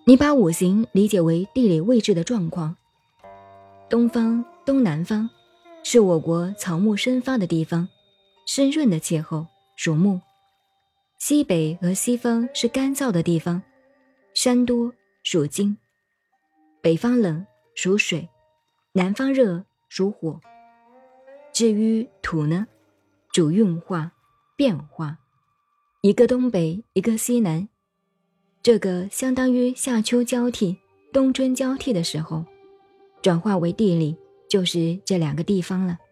你把五行理解为地理位置的状况，东方、东南方是我国草木生发的地方，湿润的气候，属木；西北和西方是干燥的地方，山多，属金；北方冷，属水；南方热，属火。至于土呢，主运化、变化，一个东北，一个西南，这个相当于夏秋交替、冬春交替的时候，转化为地理，就是这两个地方了。